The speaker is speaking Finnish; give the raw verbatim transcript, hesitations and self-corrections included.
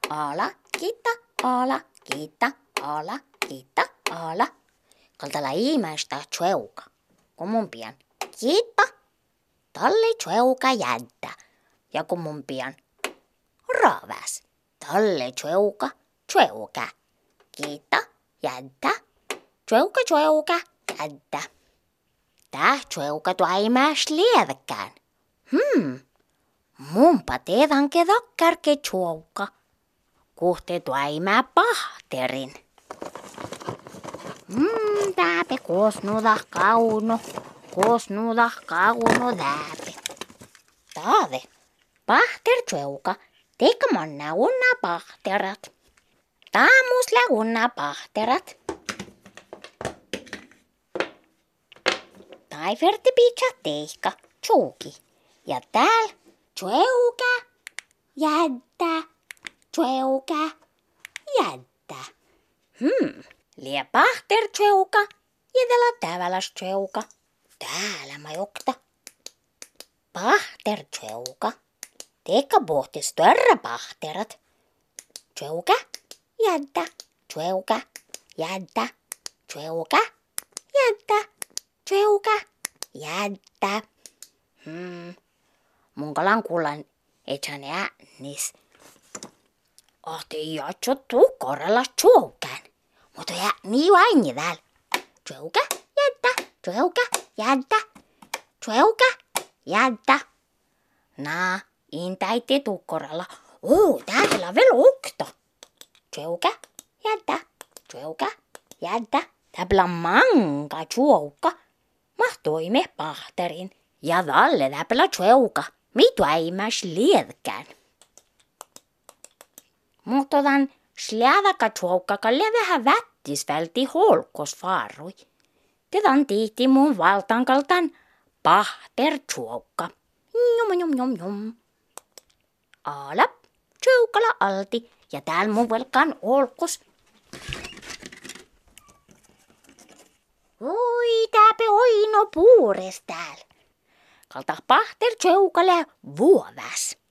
ala, kita, ala, kita, ala, kita, ala. Kaltala imästä tjeuka. Kummun pian kita, talle tjeuka jädda. Ja kummun pian ravas. Talle tjeuka, tjeuka. Kita, jädda. Tjeuka, tjeuka, jädda. Tää tjeuka tuaimäs lievekään. Hmm. Mumpa teedanke takkärke tjouka. Kuhte tuaimää pahterin. Hmm, tääpe kosnuda kauno. Kosnuda kauno tääpe. Taave. Pahter tjouka. Teikka manna unna pahterat. Taamusla unna pahterat. Taiferti pitsa teikka. Tjuuki. Ja tääl tjeuka. Jädda. Tjeuka. Jädda. Hmm. Lie pahter tjeuka. Jädellä täväläs tjeuka. Täällä majokta. Pahter tjeuka. Teikka pohti större pahterat. Tjeuka. Jädda. Tjeuka. Jädda. Tjeuka. Jädda. Tjeuka. Jädda. Hmm. Munkalan kuulan ethän äänis. Ahti jatso tuu korrella tjuukan. Mutta jää niin vain täällä. Tjuuka, jädda, tjuuka, jädda, tjuuka, jädda. Naa, intäitti tuu korrella. Oo, täällä on vielä ukta. Tjuuka, jädda, tjuuka, jädda. Täällä on manka tjuuka. Mahtoi me pahterin. Ja tälle täällä tjuuka. Mitu ei mäs liedkään. Mutta tämän släväkä tjuukkakaan vähän vättis välti holkos farui. Tätä tiitti mun valtankaltan pahter tjuukka. Jom jom jom jom. Ala tjuukala alti ja täällä mun velkan olkos. Oi tääpe oino puures täällä. Kalta pahter tjuukala vuovas.